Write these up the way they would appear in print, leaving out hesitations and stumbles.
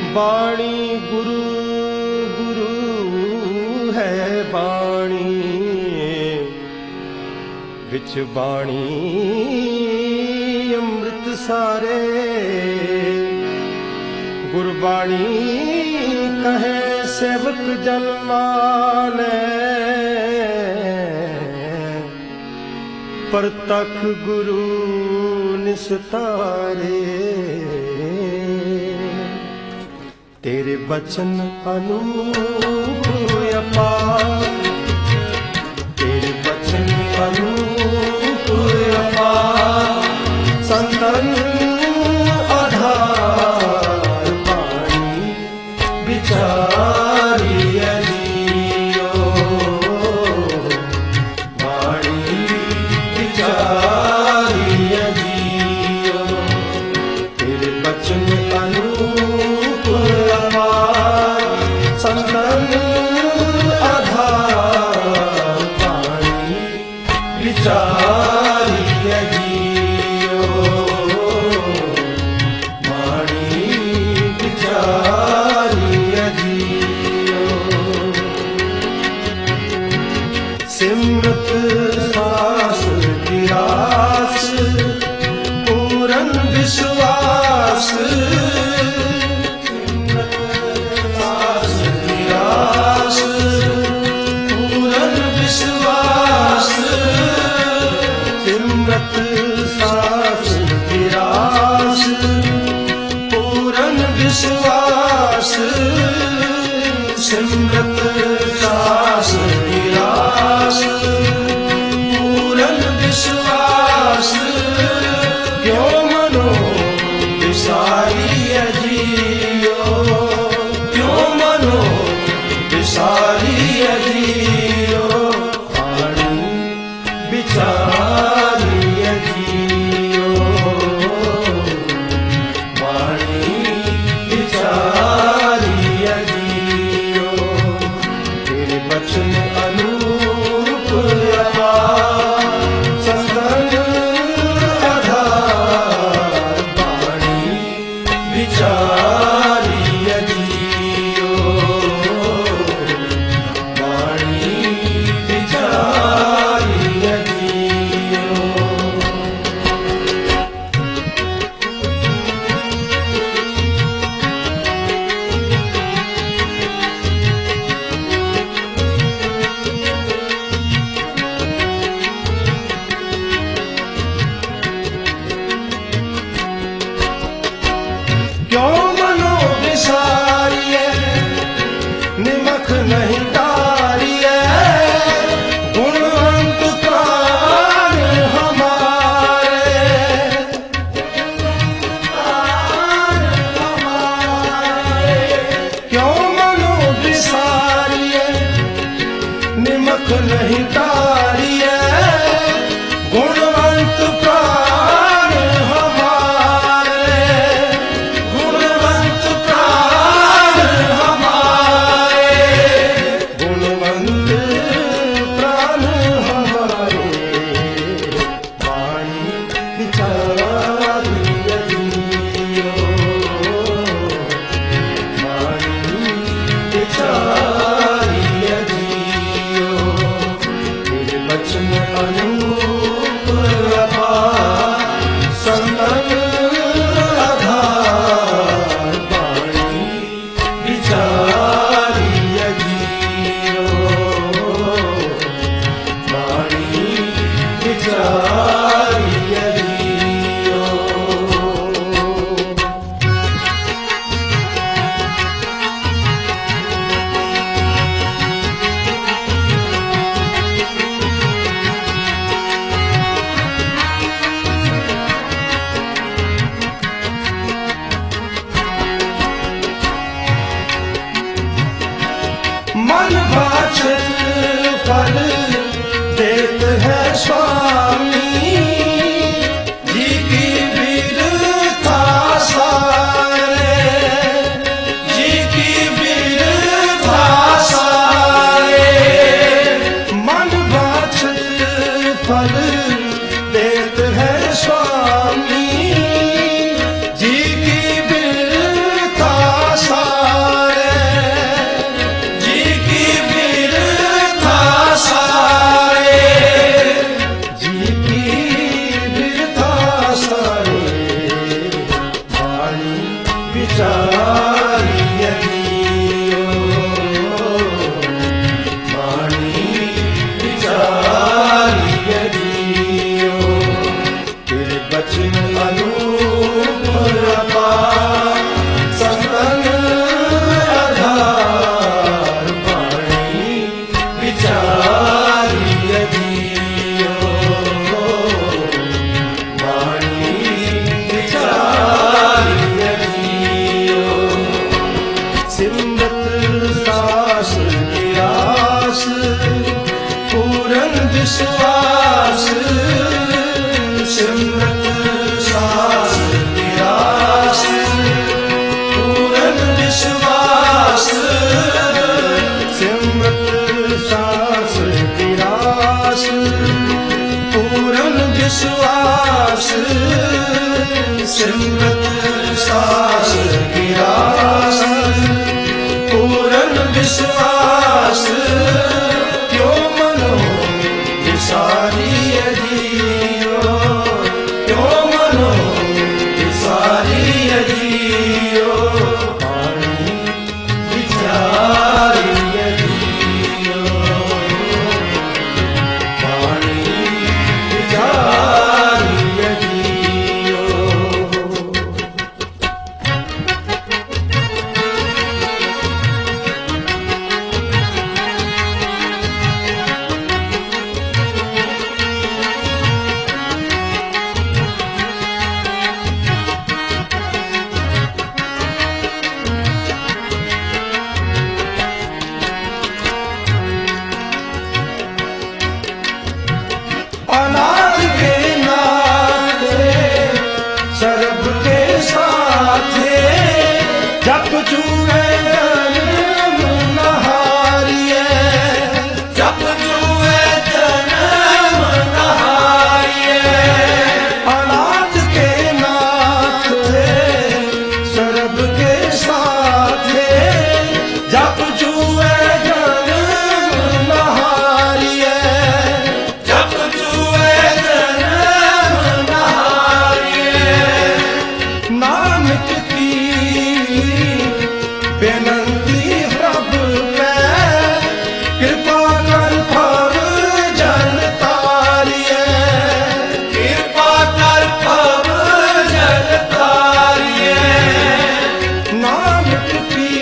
बाणी गुरु गुरु है बाणी विच बाणी अमृत सारे गुरबाणी कहे सेवक जन माने परतख गुरु निस्तारे तेरे बचन अनूप अपार तेरे बचन अनूप अपार संतन आधार पानी विचारी अजियो वाणी विचारी अजियो तेरे बचन अनूप संतन आधार पानी विचारी अजियो वाणी विचारी अजियो सिमरत सास गिरास पूरन विश्वास सिमरत सास गिरास पूरन विश्वास सिमरत सास गिरास पूरन विश्वास क्यों मनो विसारी अजियो क्यों मनो विसारी अजियो विचारी अजियो वाणी विचारी अजियो तेरे बचन अनूप अपार संतन आधार वाणी विचारी अजियो वाणी विचारी क्यों मनो विसारिए निमख नहीं तारिए गुणवंत प्राण हमारे क्यों मनो विसारिए निमख नहीं तारिए गुणवंत प्राण हमारे गुणवंत प्राण हमारे गुणवंत प्राण हमारे वाणी विचारी अजियो वाणी विचारी अजियो तेरे बचन अनूप अपार संतन आधार वाणी विचारी अजियो वाणी विचारी अजियो मन भाषित फल देत है स्वामी जी की वीरता सारे जी की वीरता सारे मन भाषित फल देत है स्वामी जी की वीरता सारे विचारिय दियो वाणी विचारिय दियो तेरे बचन अनूप अपार संतन आधार वाणी विचारिय दियो वाणी विचारिय दियो सिमरत सास गिरास पूरन विश्वास सिमरत सास गिरास पूरन विश्वास सिमरत सास गिरास पूरन विश्वास सिमरत सास गिरास पूरन विश्वास क्यों मनो विसारिय दियो क्यों मनो विसारिय दियो वाणी विचारिय दियो वाणी विचारिय दियो अनाथ के नाथे सर्व के साथे जप जुए जन्म नहारिए जप जुए जन्म नहारिए अनाथ के नाथे सर्व के साथे जप जुए जन्म नहारिए जप जुए जन्म नहारिए नानक की बेनंती प्रभु पे कृपा कर भव जल तारिए कृपा कर भव जल तारिए नानक की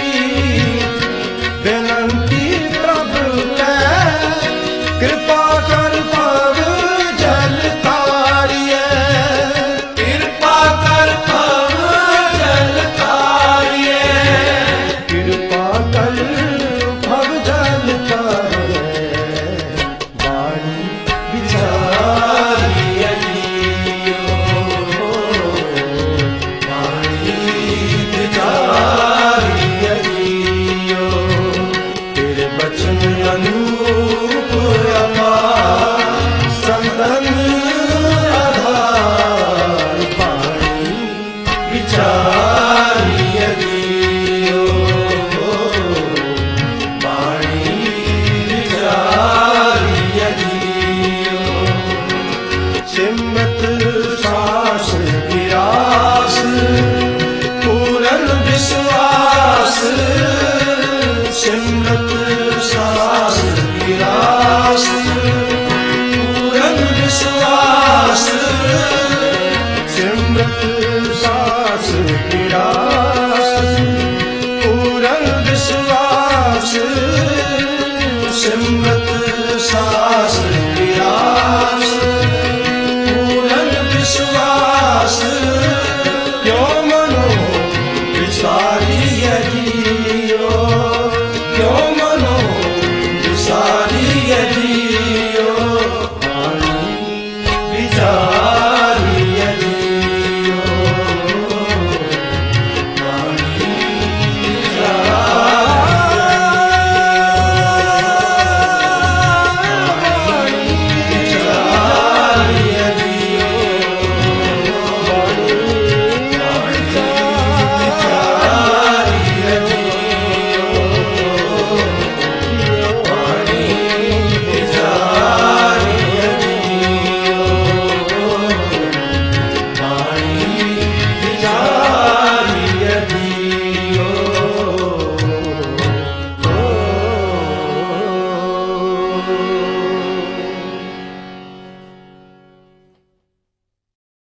बेनंती प्रभु पे कृपा कर भव जल तारिए कृपा कर भव जल तारिए कृपा कर भव जल तारिए वाणी विचारिय दियो वाणी विचारिय दियो तेरे बचन अनूप अपार संतन आधार वाणी विचारिय दियो वाणी विचारिय दियो सिमरत सास गिरास पूरन विश्वास सिमरत सास गिरास पूरन विश्वास सिमरत सास